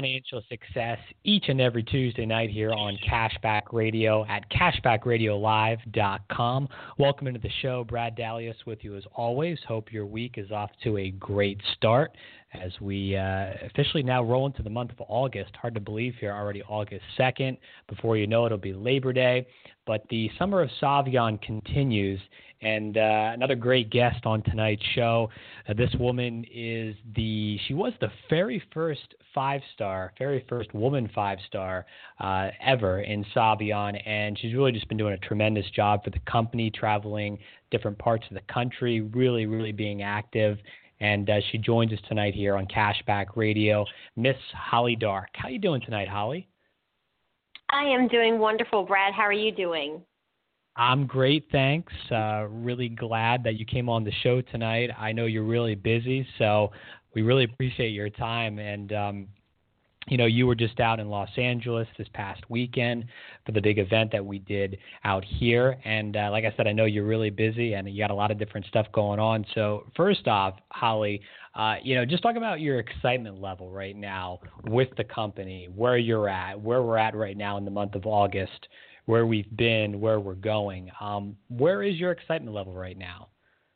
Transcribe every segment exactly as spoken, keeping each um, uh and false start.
financial success each and every Tuesday night here on Cashback Radio at cashback radio live dot com. Welcome into the show. Brad Dalius with you as always. Hope your week is off to a great start as we uh, officially now roll into the month of August. Hard to believe here, already August second. Before you know it, it'll be Labor Day. But the summer of Savion continues. And uh, another great guest on tonight's show. Uh, this woman is the, she was the very first five-star, very first woman five-star uh, ever in Savion. And she's really just been doing a tremendous job for the company, traveling different parts of the country, really, really being active. And uh, she joins us tonight here on Cashback Radio, Miss Holly Dark. How you doing tonight, Holly? I am doing wonderful, Brad. How are you doing? I'm great, thanks. Uh, really glad that you came on the show tonight. I know you're really busy, so we really appreciate your time. And, um, you know, you were just out in Los Angeles this past weekend for the big event that we did out here. And uh, like I said, I know you're really busy and you got a lot of different stuff going on. So first off, Holly, uh, you know, just talk about your excitement level right now with the company, where you're at, where we're at right now in the month of August, where we've been, where we're going. Um, where is your excitement level right now?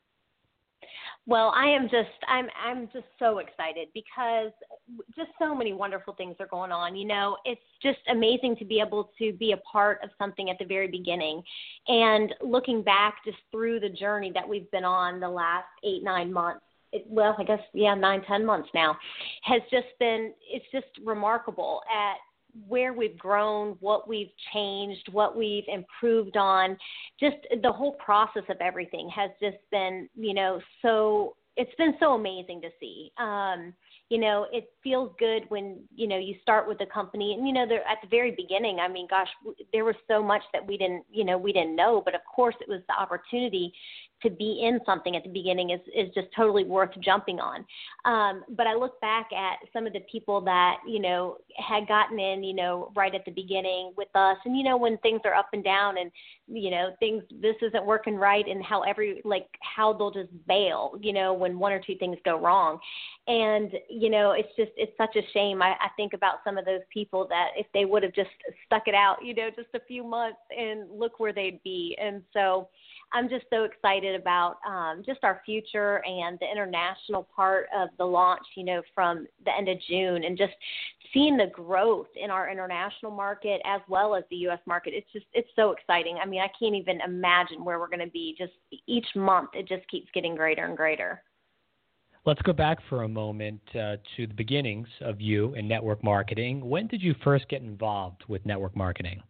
Well, I am just, I'm, I'm just so excited because just so many wonderful things are going on. You know, it's just amazing to be able to be a part of something at the very beginning. And looking back just through the journey that we've been on the last eight, nine months, it, well, I guess, yeah, nine, ten months now, has just been, it's just remarkable at where we've grown, what we've changed, what we've improved on. Just the whole process of everything has just been, you know, so it's been so amazing to see. Um, you know, it feels good when, you know, you start with a company and, you know, they're at the very beginning, I mean, gosh, there was so much that we didn't, you know, we didn't know, but of course it was the opportunity to be in something at the beginning is, is just totally worth jumping on. Um, but I look back at some of the people that, you know, had gotten in, you know, right at the beginning with us. And, you know, when things are up and down and, you know, things, this isn't working right and how every, like how they'll just bail, you know, when one or two things go wrong. And, you know, it's just, it's such a shame. I, I think about some of those people that if they would have just stuck it out, you know, just a few months and look where they'd be. And so I'm just so excited about um, just our future and the international part of the launch, you know, from the end of June and just seeing the growth in our international market as well as the U S market. It's just, it's so exciting. I mean, I can't even imagine where we're going to be. Just each month, it just keeps getting greater and greater. Let's go back for a moment uh, to the beginnings of you in network marketing. When did you first get involved with network marketing?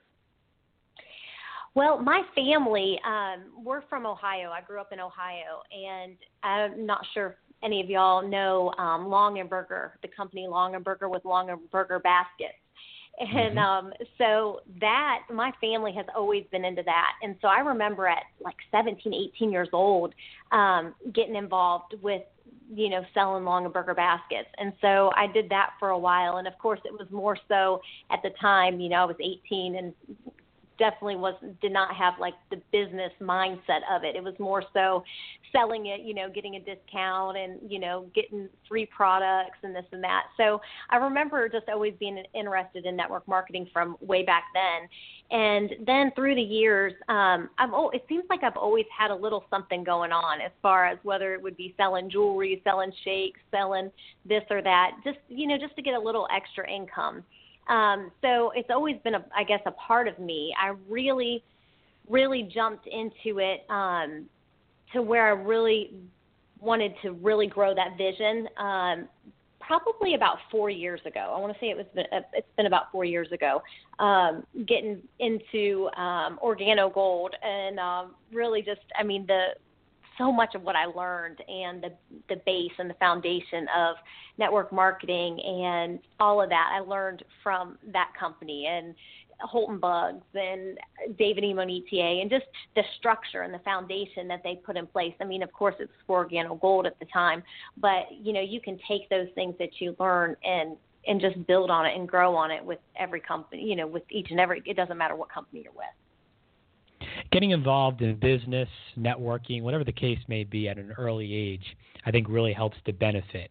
Well, my family, um, we're from Ohio. I grew up in Ohio, and I'm not sure if any of y'all know um, Long and Burger, the company Long and Burger with Long and Burger baskets. And mm-hmm. um, so that, my family has always been into that. And so I remember at like seventeen, eighteen years old, um, getting involved with, you know, selling Long and Burger baskets. And so I did that for a while. And of course it was more so at the time, you know, I was eighteen and definitely was did not have like the business mindset of it. It was more so selling it, you know, getting a discount and, you know, getting free products and this and that. So I remember just always being interested in network marketing from way back then. And then through the years, um, I've oh, it seems like I've always had a little something going on as far as whether it would be selling jewelry, selling shakes, selling this or that, just, you know, just to get a little extra income. Um, so it's always been, a, I guess, a part of me. I really, really jumped into it um, to where I really wanted to really grow that vision. Um, probably about four years ago. I want to say it was been, it's been about four years ago. Um, getting into um, Organo Gold and um, really just, I mean, the so much of what I learned and the the base and the foundation of network marketing and all of that I learned from that company and Holton Bugs and David E. Monetier and just the structure and the foundation that they put in place. I mean, of course, it's for Organo Gold at the time, but, you know, you can take those things that you learn and and just build on it and grow on it with every company, you know, with each and every, it doesn't matter what company you're with. Getting involved in business, networking, whatever the case may be at an early age, I think really helps to benefit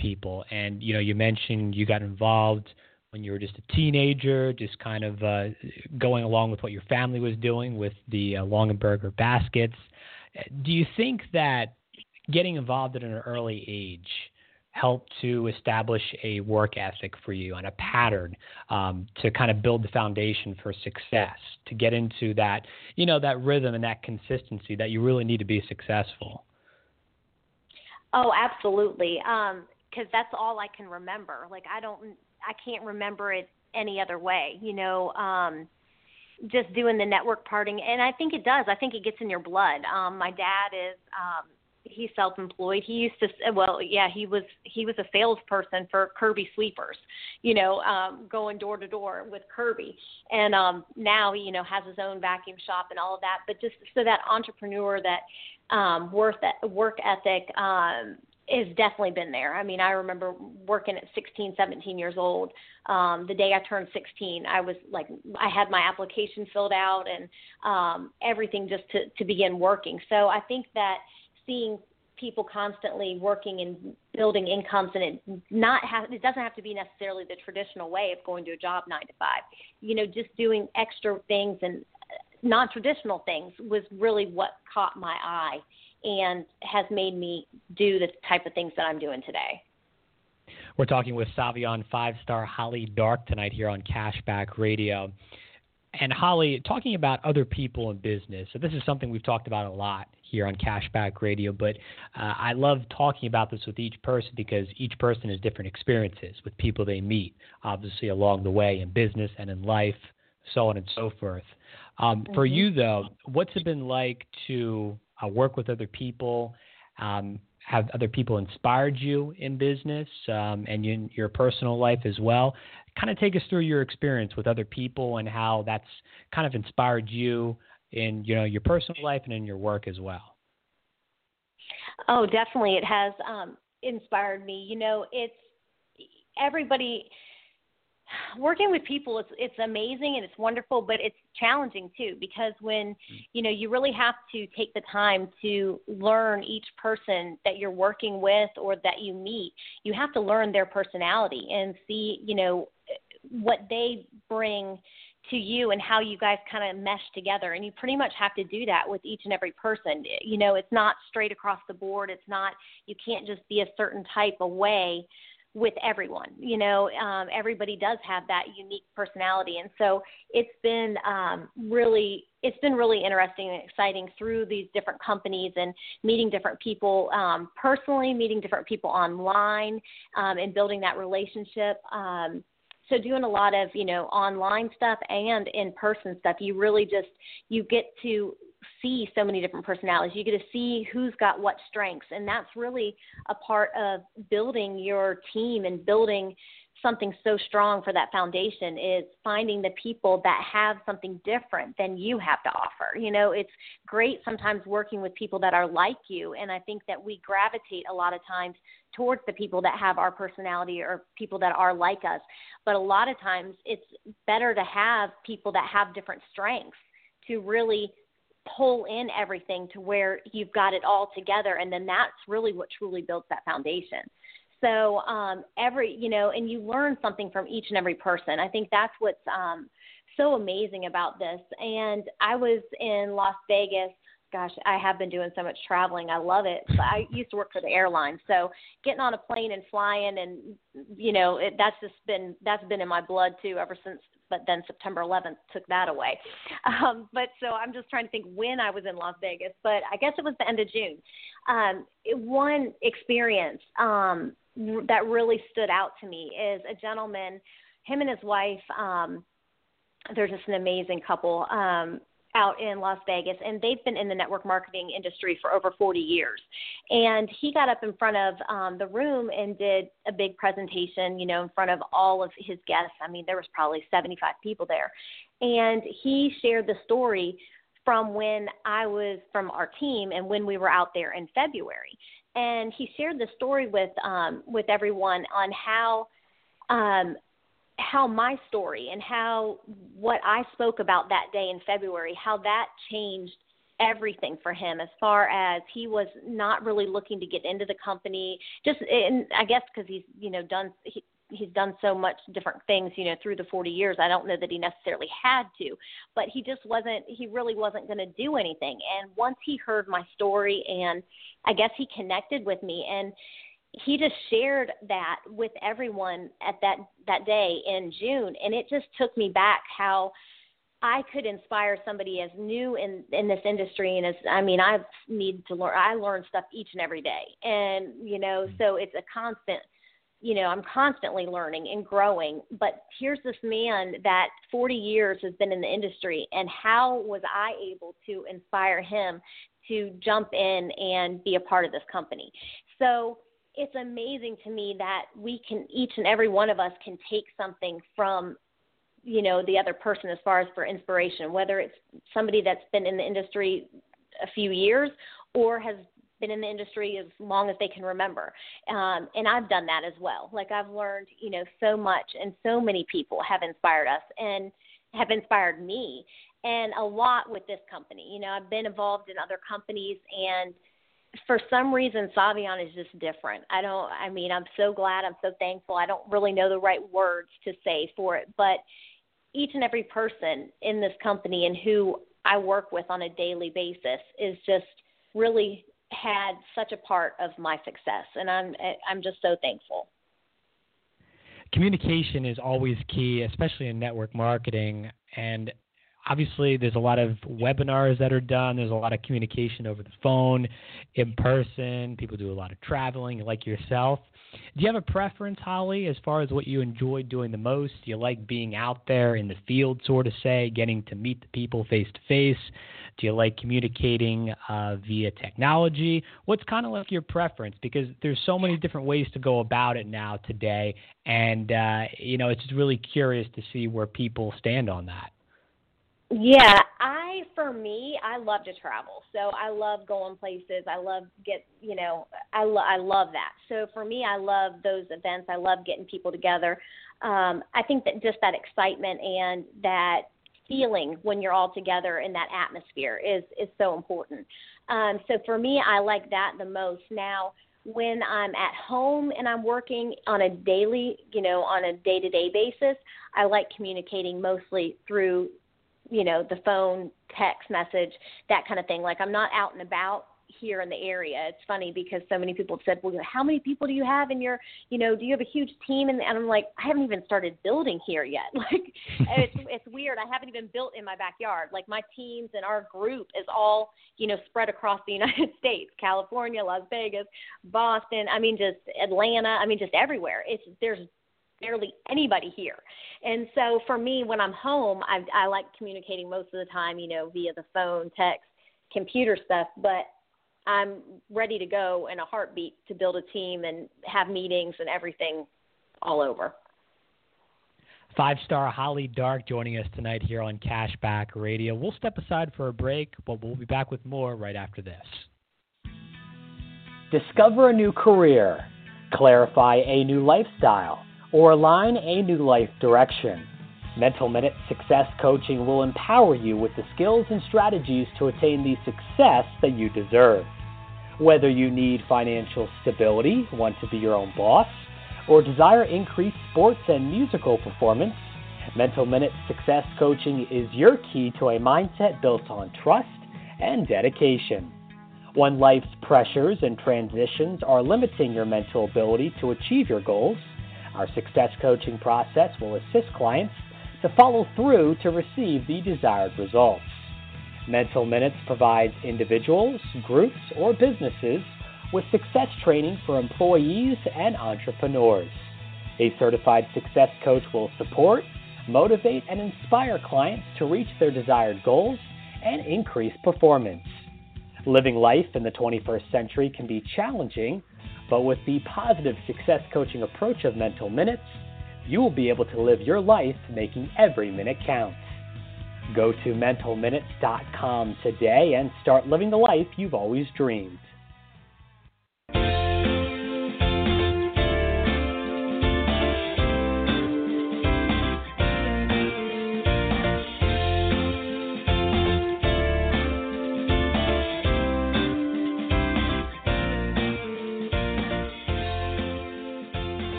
people. And, you know, you mentioned you got involved when you were just a teenager, just kind of uh, going along with what your family was doing with the uh, Longaberger baskets. Do you think that getting involved at an early age helped to establish a work ethic for you and a pattern um, to kind of build the foundation for success, to get into that, you know, that rhythm and that consistency that you really need to be successful? Oh, absolutely. Um, 'cause that's all I can remember. Like, I don't, I can't remember it any other way, you know, um, just doing the network parting. And I think it does. I think it gets in your blood. Um, my dad is, um, he's self-employed. He used to, well, yeah, he was, he was a salesperson for Kirby Sweepers, you know, um, going door to door with Kirby. And, um, now, you know, has his own vacuum shop and all of that. But just so that entrepreneur, that, um, worth, work ethic, um, has definitely been there. I mean, I remember working at sixteen, seventeen years old. Um, the day I turned sixteen, I was like, I had my application filled out and, um, everything just to, to begin working. So I think that seeing people constantly working and building incomes, and it not have, it doesn't have to be necessarily the traditional way of going to a job nine to five, you know, just doing extra things and non-traditional things was really what caught my eye and has made me do the type of things that I'm doing today. We're talking with Savion five-star Holly Dark tonight here on Cashback Radio. And Holly, talking about other people in business. So this is something we've talked about a lot here on Cashback Radio, but uh, I love talking about this with each person because each person has different experiences with people they meet, obviously along the way in business and in life, so on and so forth. Um, mm-hmm. For you, though, what's it been like to uh, work with other people? Um, have other people inspired you in business um, and in your personal life as well? Kind of take us through your experience with other people and how that's kind of inspired you in, you know, your personal life and in your work as well. Oh, definitely. It has um, inspired me. You know, it's everybody working with people. It's, it's amazing and it's wonderful, but it's challenging too, because when, you know, you really have to take the time to learn each person that you're working with or that you meet. You have to learn their personality and see, you know, what they bring to you and how you guys kind of mesh together. And you pretty much have to do that with each and every person. You know, it's not straight across the board. It's not, you can't just be a certain type of way with everyone. You know, um, everybody does have that unique personality. And so it's been um, really, it's been really interesting and exciting through these different companies and meeting different people um, personally, meeting different people online um, and building that relationship. Um, So doing a lot of, you know, online stuff and in-person stuff, you really just, you get to see so many different personalities. You get to see who's got what strengths. And that's really a part of building your team and building something so strong for that foundation, is finding the people that have something different than you have to offer. You know, it's great sometimes working with people that are like you. And I think that we gravitate a lot of times towards the people that have our personality or people that are like us. But a lot of times it's better to have people that have different strengths to really pull in everything to where you've got it all together. And then that's really what truly builds that foundation. So um, every, you know, and you learn something from each and every person. I think that's what's um, so amazing about this. And I was in Las Vegas. Gosh, I have been doing so much traveling. I love it. But I used to work for the airline. So getting on a plane and flying and, you know, it, that's just been, that's been in my blood too ever since, but then September eleventh took that away. Um, but so I'm just trying to think when I was in Las Vegas, but I guess it was the end of June. Um, it, one experience um, that really stood out to me is a gentleman, him and his wife, um, they're just an amazing couple, um, out in Las Vegas, and they've been in the network marketing industry for over forty years. And he got up in front of um, the room and did a big presentation, you know, in front of all of his guests. I mean, there was probably seventy-five people there. And he shared the story from when I was from our team and when we were out there in February. And he shared the story with um, with everyone on how um, how my story and how what I spoke about that day in February, how that changed everything for him as far as he was not really looking to get into the company. Just, and I guess because he's, you know, done, he, he's done so much different things, you know, through the forty years. I don't know that he necessarily had to, but he just wasn't, he really wasn't going to do anything. And once he heard my story, and I guess he connected with me, and he just shared that with everyone at that, that day in June. And it just took me back how I could inspire somebody as new in, in this industry. And as, I mean, I need to learn, I learn stuff each and every day. And, you know, so it's a constant, you know, I'm constantly learning and growing. But here's this man that forty years has been in the industry, and how was I able to inspire him to jump in and be a part of this company? So it's amazing to me that we can, each and every one of us can take something from, you know, the other person as far as for inspiration, whether it's somebody that's been in the industry a few years or has been in the industry as long as they can remember. Um, and I've done that as well. Like, I've learned, you know, so much, and so many people have inspired us and have inspired me, and a lot with this company. You know, I've been involved in other companies, and for some reason, Savion is just different. I don't, I mean, I'm so glad, I'm so thankful. I don't really know the right words to say for it, but each and every person in this company and who I work with on a daily basis is just really had such a part of my success, and I'm I'm just so thankful. Communication is always key, especially in network marketing, and obviously there's a lot of webinars that are done. There's a lot of communication over the phone, in person. People do a lot of traveling, like yourself. Do you have a preference, Holly, as far as what you enjoy doing the most? Do you like being out there in the field, sort of say, getting to meet the people face to face? Do you like communicating uh, via technology? What's kind of like your preference? Because there's so many different ways to go about it now today, and uh, you know, it's just really curious to see where people stand on that. Yeah, I, for me, I love to travel. So I love going places. I love get, you know, I, lo- I love that. So for me, I love those events. I love getting people together. Um, I think that just that excitement and that feeling when you're all together in that atmosphere is, is so important. Um, so for me, I like that the most. Now, when I'm at home and I'm working on a daily, you know, on a day-to-day basis, I like communicating mostly through, you know, the phone, text message, that kind of thing. Like, I'm not out and about here in the area. It's funny because so many people have said, well, how many people do you have in your, you know, do you have a huge team? And, and I'm like, I haven't even started building here yet. Like, it's, it's weird. I haven't even built in my backyard. Like, my teams and our group is all, you know, spread across the United States, California, Las Vegas, Boston. I mean, just Atlanta. I mean, just everywhere. It's, there's barely anybody here. And so for me, when I'm home, I, I like communicating most of the time, you know, via the phone, text, computer stuff, but I'm ready to go in a heartbeat to build a team and have meetings and everything all over. Five-star Holly Dark joining us tonight here on Cashback Radio. We'll step aside for a break, but we'll be back with more right after this. Discover a new career, clarify a new lifestyle, or align a new life direction. Mental Minute Success Coaching will empower you with the skills and strategies to attain the success that you deserve. Whether you need financial stability, want to be your own boss, or desire increased sports and musical performance, Mental Minute Success Coaching is your key to a mindset built on trust and dedication. When life's pressures and transitions are limiting your mental ability to achieve your goals, our success coaching process will assist clients to follow through to receive the desired results. Mental Minutes provides individuals, groups, or businesses with success training for employees and entrepreneurs. A certified success coach will support, motivate, and inspire clients to reach their desired goals and increase performance. Living life in the twenty-first century can be challenging, but with the positive success coaching approach of Mental Minutes, you will be able to live your life making every minute count. Go to mental minutes dot com today and start living the life you've always dreamed.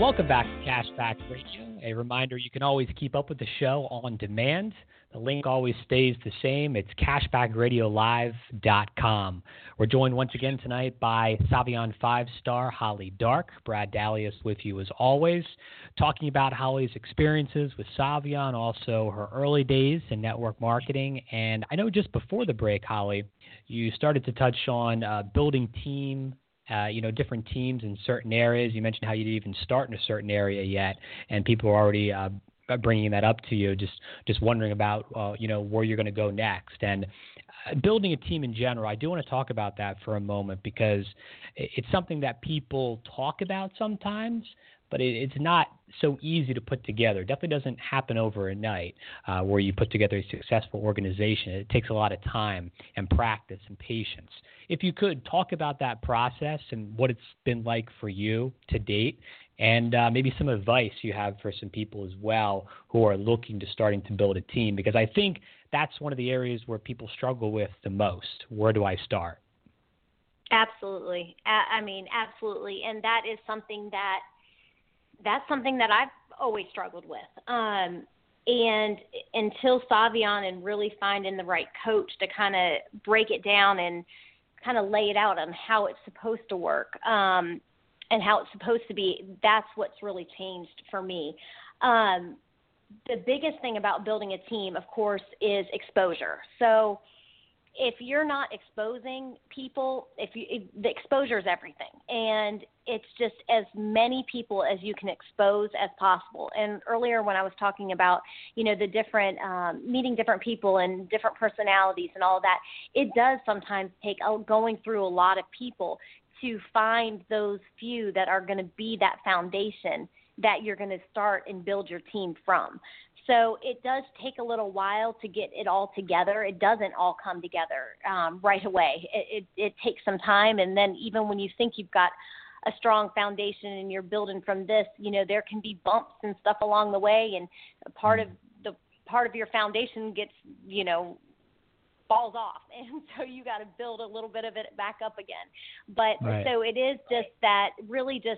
Welcome back to Cashback Radio. A reminder, you can always keep up with the show on demand. The link always stays the same. It's cashback radio live dot com. We're joined once again tonight by Savion five-star Holly Dark. Brad Dalius with you as always, talking about Holly's experiences with Savion, also her early days in network marketing. And I know just before the break, Holly, you started to touch on uh, building team Uh, you know, different teams in certain areas. You mentioned how you didn't even start in a certain area yet, and people are already uh, bringing that up to you, just just wondering about, uh, you know, where you're going to go next. And uh, building a team in general, I do want to talk about that for a moment because it's something that people talk about sometimes, but it, it's not so easy to put together. It definitely doesn't happen overnight uh, where you put together a successful organization. It takes a lot of time and practice and patience. If you could talk about that process and what it's been like for you to date, and uh, maybe some advice you have for some people as well who are looking to starting to build a team, because I think that's one of the areas where people struggle with the most. Where do I start? Absolutely. I mean, absolutely. And that is something that that's something that I've always struggled with. Um, and until Savion and really finding the right coach to kind of break it down and kind of lay it out on how it's supposed to work um, and how it's supposed to be, that's what's really changed for me. Um, the biggest thing about building a team, of course, is exposure. So if you're not exposing people, if you, if the exposure is everything. And it's just as many people as you can expose as possible. And earlier when I was talking about, you know, the different, um, meeting different people and different personalities and all that, it does sometimes take uh, going through a lot of people to find those few that are going to be that foundation that you're going to start and build your team from. So it does take a little while to get it all together. It doesn't all come together um, right away. It, it, it takes some time. And then even when you think you've got a strong foundation and you're building from this, you know, there can be bumps and stuff along the way. And part of the part of your foundation gets, you know, falls off. And so you got to build a little bit of it back up again. But right. So it is just that really just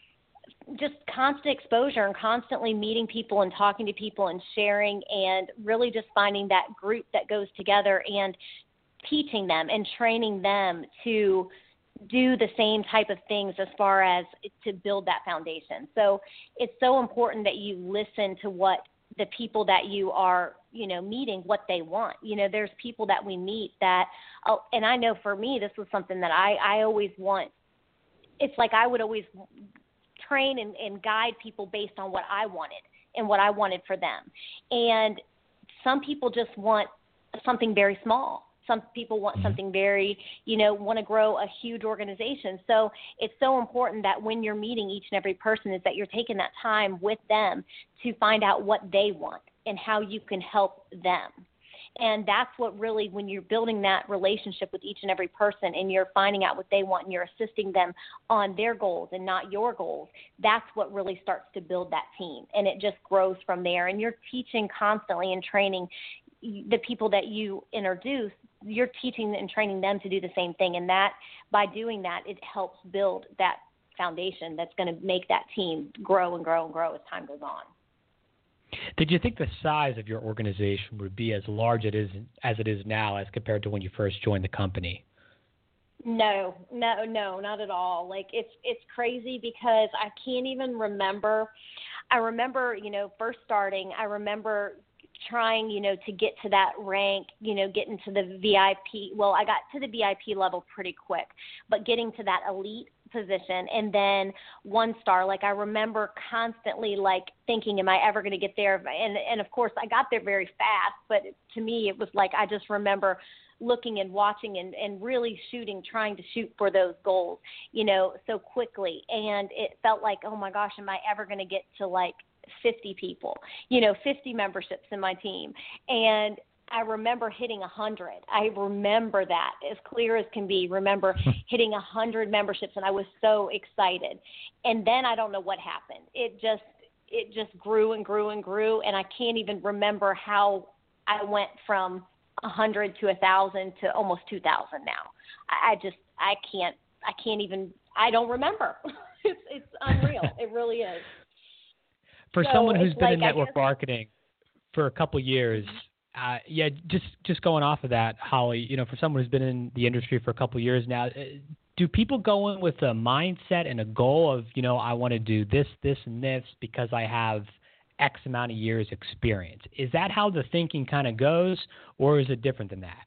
just constant exposure and constantly meeting people and talking to people and sharing and really just finding that group that goes together and teaching them and training them to do the same type of things as far as to build that foundation. So it's so important that you listen to what the people that you are, you know, meeting, what they want. You know, there's people that we meet that, oh, and I know for me, this was something that I, I always want. It's like I would always train and, and guide people based on what I wanted and what I wanted for them. And some people just want something very small. Some people want something very, you know, want to grow a huge organization. So it's so important that when you're meeting each and every person is that you're taking that time with them to find out what they want and how you can help them. And that's what really, when you're building that relationship with each and every person and you're finding out what they want and you're assisting them on their goals and not your goals, that's what really starts to build that team. And it just grows from there. And you're teaching constantly and training the people that you introduce, you're teaching and training them to do the same thing. And that, by doing that, it helps build that foundation that's going to make that team grow and grow and grow as time goes on. Did you think the size of your organization would be as large it is, as it is now as compared to when you first joined the company? No, no, no, not at all. Like it's it's crazy because I can't even remember. I remember, you know, first starting, I remember trying, you know, to get to that rank, you know, getting to the V I P. Well, I got to the V I P level pretty quick, but getting to that elite position and then one star, like I remember constantly like thinking, am I ever going to get there? And, and of course I got there very fast, but to me it was like, I just remember looking and watching and, and really shooting, trying to shoot for those goals, you know, so quickly. And it felt like, oh my gosh, am I ever going to get to like fifty people, you know, fifty memberships in my team. And I remember hitting one hundred. I remember that as clear as can be. Remember hitting one hundred memberships, and I was so excited. And then I don't know what happened. It just it just grew and grew and grew, and I can't even remember how I went from one hundred to one thousand to almost two thousand now. I, I just I can't I can't even I don't remember. it's it's unreal. It really is. For so someone who's been like, in network guess, marketing for a couple of years, uh, yeah, just just going off of that, Holly, you know, for someone who's been in the industry for a couple of years now, do people go in with a mindset and a goal of, you know, I want to do this, this, and this because I have X amount of years experience? Is that how the thinking kind of goes, or is it different than that?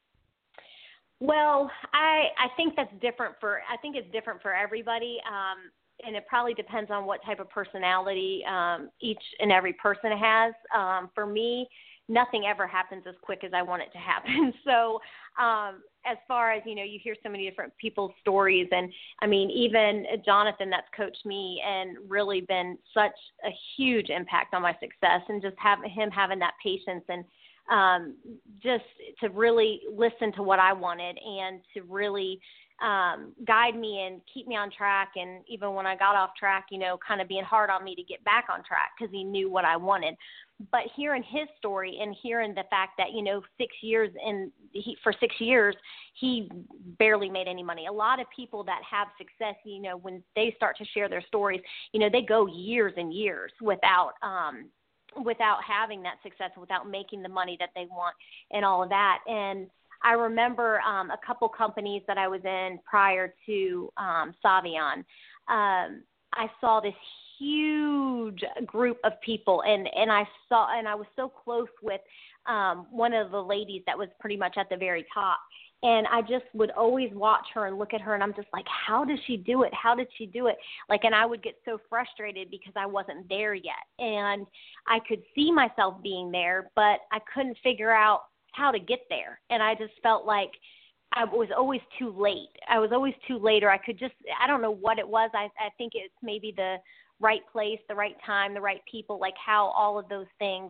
Well, I I think that's different for I think it's different for everybody, um, and it probably depends on what type of personality um, each and every person has. Um, for me, nothing ever happens as quick as I want it to happen. So, um, as far as, you know, you hear so many different people's stories, and I mean, even Jonathan, that's coached me and really been such a huge impact on my success, and just having him having that patience and um, just to really listen to what I wanted and to really um, guide me and keep me on track. And even when I got off track, you know, kind of being hard on me to get back on track because he knew what I wanted. But hearing his story and hearing the fact that, you know, six years in he, for six years, he barely made any money. A lot of people that have success, you know, when they start to share their stories, you know, they go years and years without, um, without having that success, without making the money that they want and all of that. And I remember um, a couple companies that I was in prior to um, Savion. Um, I saw this huge group of people, and, and I saw, and I was so close with um, one of the ladies that was pretty much at the very top. And I just would always watch her and look at her, and I'm just like, how does she do it? How did she do it? Like, and I would get so frustrated because I wasn't there yet. And I could see myself being there, but I couldn't figure out how to get there. And I just felt like I was always too late. I was always too late, or I could just, I don't know what it was. I, I think it's maybe the right place, the right time, the right people, like how all of those things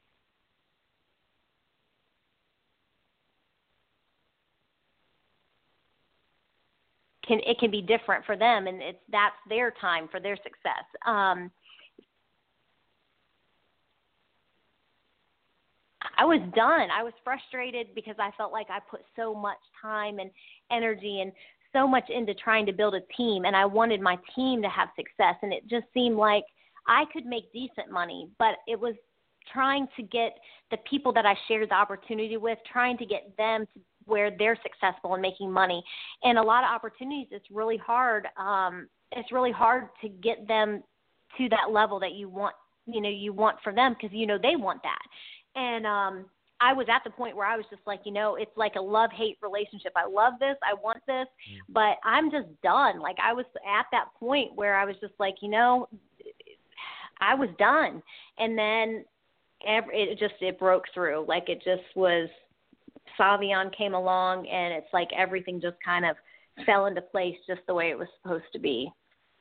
can, it can be different for them, and it's, that's their time for their success. Um, I was done. I was frustrated because I felt like I put so much time and energy and so much into trying to build a team, and I wanted my team to have success. And it just seemed like I could make decent money, but it was trying to get the people that I shared the opportunity with, trying to get them to where they're successful and making money. And a lot of opportunities, it's really hard. Um, it's really hard to get them to that level that you want, you know, you want for them, because, you know, they want that. And um, I was at the point where I was just like, you know, it's like a love-hate relationship. I love this. I want this, but I'm just done. Like, I was at that point where I was just like, you know, I was done. And then every, it just, it broke through. Like, it just was, Savion came along, and it's like everything just kind of fell into place just the way it was supposed to be.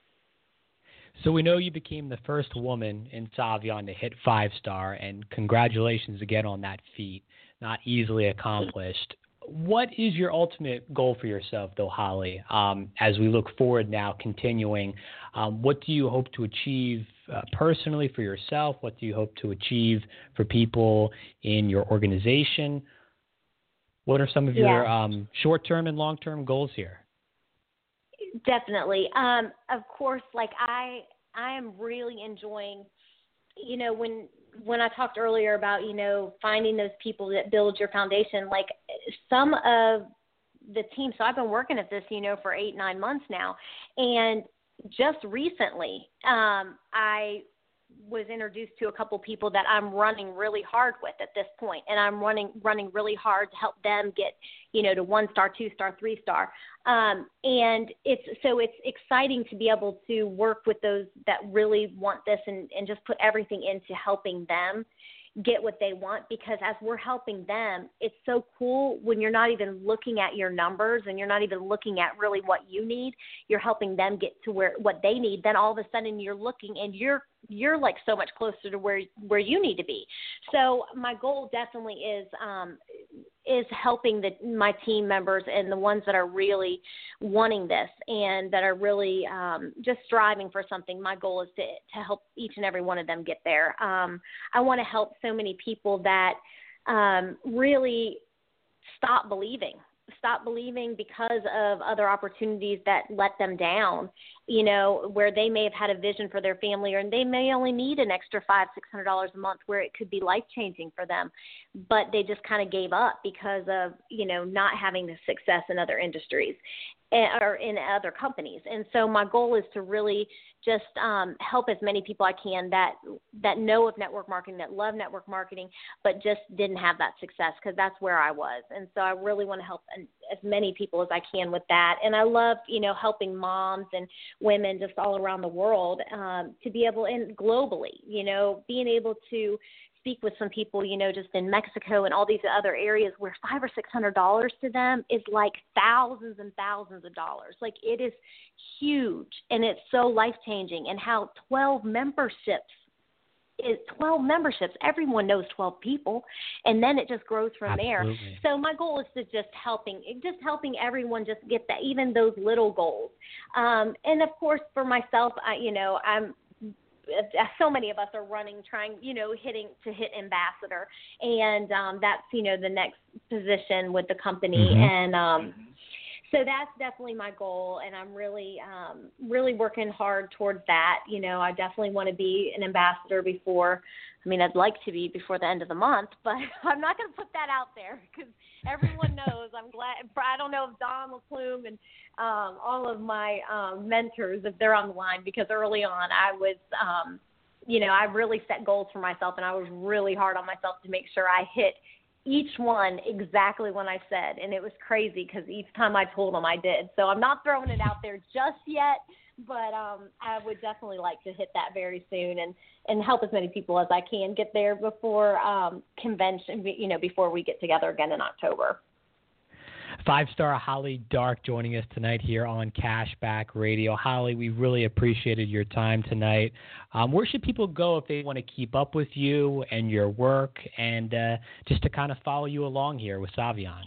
So we know you became the first woman in Savion to hit five-star, and congratulations again on that feat. Not easily accomplished. What is your ultimate goal for yourself, though, Holly, um, as we look forward now, continuing? Um, what do you hope to achieve uh, personally for yourself? What do you hope to achieve for people in your organization? What are some of your yeah. um, short-term and long-term goals here? Definitely. Um, of course, like I, I am really enjoying, you know, when, when I talked earlier about, you know, finding those people that build your foundation, like some of the team. So I've been working at this, you know, for eight, nine months now. And just recently, um, I was introduced to a couple people that I'm running really hard with at this point, and I'm running running really hard to help them get, you know, to one star, two star, three star. Um, and it's so it's exciting to be able to work with those that really want this, and, and just put everything into helping them get what they want, because as we're helping them, it's so cool when you're not even looking at your numbers and you're not even looking at really what you need. You're helping them get to where what they need. Then all of a sudden you're looking and you're you're like so much closer to where where you need to be. So my goal definitely is um, is helping the my team members and the ones that are really wanting this and that are really um, just striving for something. My goal is to to help each and every one of them get there. Um, I want to help so many people that um, really stop believing. stop believing because of other opportunities that let them down, you know, where they may have had a vision for their family, or they may only need an extra five, six hundred dollars a month, where it could be life changing for them, but they just kind of gave up because of, you know, not having the success in other industries or in other companies. And so my goal is to really just um, help as many people I can that that know of network marketing, that love network marketing, but just didn't have that success, because that's where I was. And so I really want to help as many people as I can with that. And I love, you know, helping moms and women just all around the world um, to be able, and globally, you know, being able to speak with some people, you know, just in Mexico and all these other areas where five or six hundred dollars to them is like thousands and thousands of dollars. Like, it is huge, and it's so life changing. And how twelve memberships is twelve memberships. Everyone knows twelve people, and then it just grows from Absolutely. there. So my goal is to just helping, just helping everyone just get that, even those little goals. Um, and of course, for myself, I, you know, I'm. so many of us are running, trying, you know, hitting to hit ambassador. And um, that's, you know, the next position with the company. Mm-hmm. And um, so that's definitely my goal. And I'm really, um, really working hard towards that. You know, I definitely want to be an ambassador before, I mean, I'd like to be before the end of the month, but I'm not going to put that out there, because everyone knows. I'm glad. I don't know if Don LePlume and um, all of my um, mentors, if they're on the line, because early on I was, um, you know, I really set goals for myself, and I was really hard on myself to make sure I hit each one exactly when I said. And it was crazy, because each time I told them I did. So I'm not throwing it out there just yet, but um, I would definitely like to hit that very soon, and, and help as many people as I can get there before um, convention, you know, before we get together again in October. Five-star Holly Dark joining us tonight here on Cashback Radio. Holly, we really appreciated your time tonight. Um, where should people go if they want to keep up with you and your work, and uh, just to kind of follow you along here with Savion?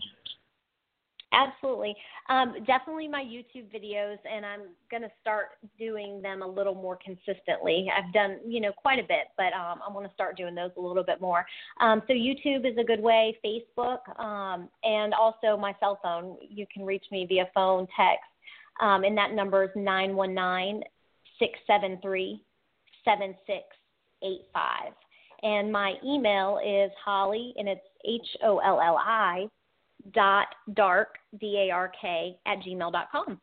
Absolutely. Um, definitely my YouTube videos, and I'm going to start doing them a little more consistently. I've done, you know, quite a bit, but um, I want to start doing those a little bit more. Um, so YouTube is a good way, Facebook, um, and also my cell phone. You can reach me via phone, text, um, and that number is nine one nine, six seven three, seven six eight five. And my email is Holly, and it's H O L L I, dot dark, D A R K, at gmail dot com.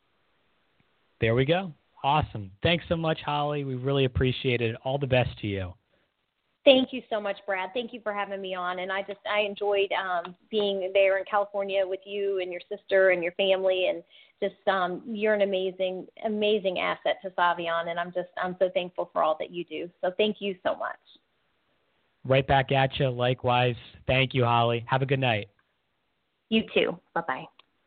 There we go. Awesome. Thanks so much, Holly. We really appreciate it. All the best to you. Thank you so much, Brad. Thank you for having me on. And I just, I enjoyed um, being there in California with you and your sister and your family. And just, um, you're an amazing, amazing asset to Savion. And I'm just, I'm so thankful for all that you do. So thank you so much. Right back at you. Likewise. Thank you, Holly. Have a good night. You too. Bye-bye.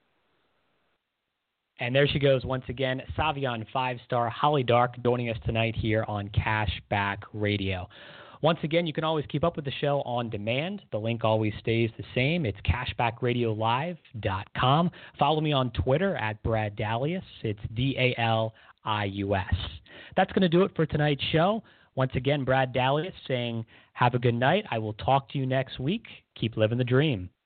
And there she goes once again, Savion five-star Holly Dark joining us tonight here on Cashback Radio. Once again, you can always keep up with the show on demand. The link always stays the same. It's cashback radio live dot com. Follow me on Twitter at Brad Dalius. It's D A L I U S. That's going to do it for tonight's show. Once again, Brad Dalius saying, have a good night. I will talk to you next week. Keep living the dream.